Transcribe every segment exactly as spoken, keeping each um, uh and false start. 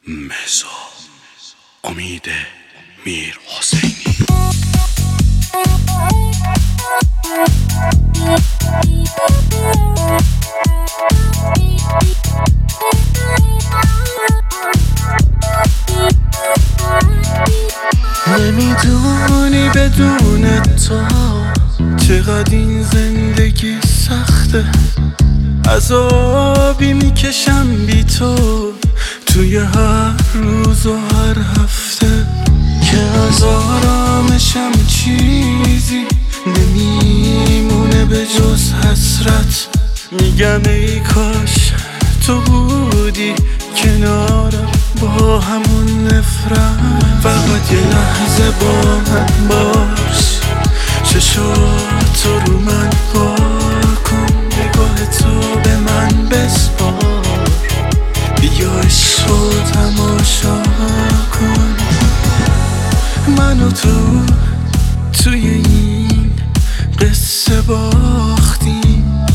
مهزاد امید میر حسینی. نمیدونی بدون تو چقدر این زندگی سخته، عذابی میکشم بی تو توی هر روز و هر هفته، که از آرامشم چیزی نمیمونه به جز حسرت. میگم ای کاش تو بودی کنارم با همون نفرت، فقط یه لحظه با من باش، چشاتو رو من با کن، نگاه تو به من بسپار، بیا عشقو تماشا کن. من و تو توی این قصه باختیم،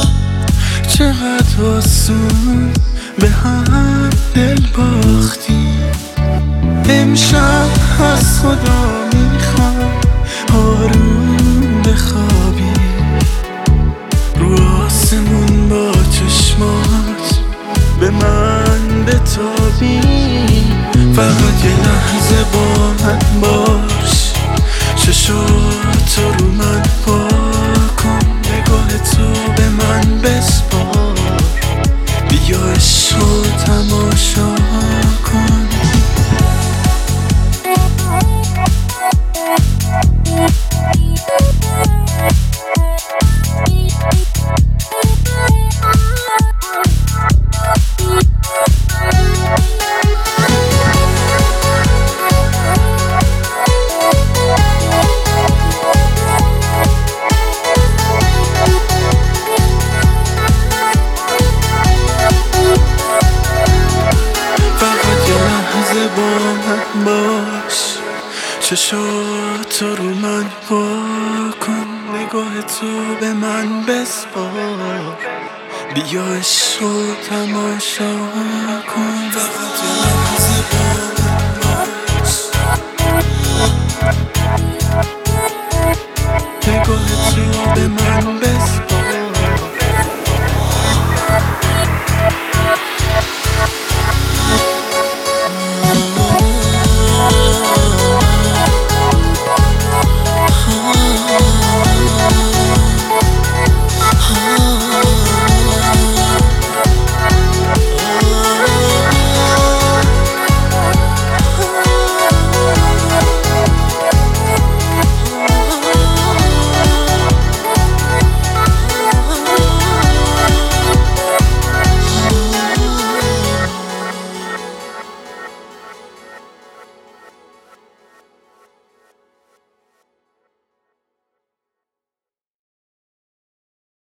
چقدر آسون به هم دل باختیم. امشب از خدا میخوام آروم بخوابی، رو آسمون با چشمات به من بتابی، فقط یه لحظه با من باش، چشاتو رو من پا کن، نگاه تو به من بسپار، بیا عشقو تماشا کن. با من باش، چشاتو رو من پا کن، نگاه تو به من بسپار، بیا عشقو تماشا کن.